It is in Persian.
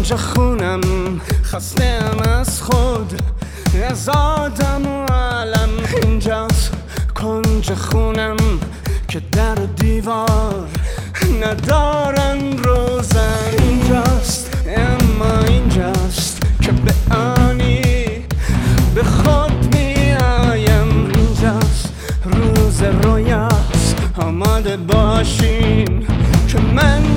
کنج خونم، خستم از خود، از آدم و علم. اینجاست کنج خونم که در و دیوار ندارن روزن. اینجاست اما اینجاست که به آنی به خود می آیم. اینجاست روز رویاست، آماده باشین که من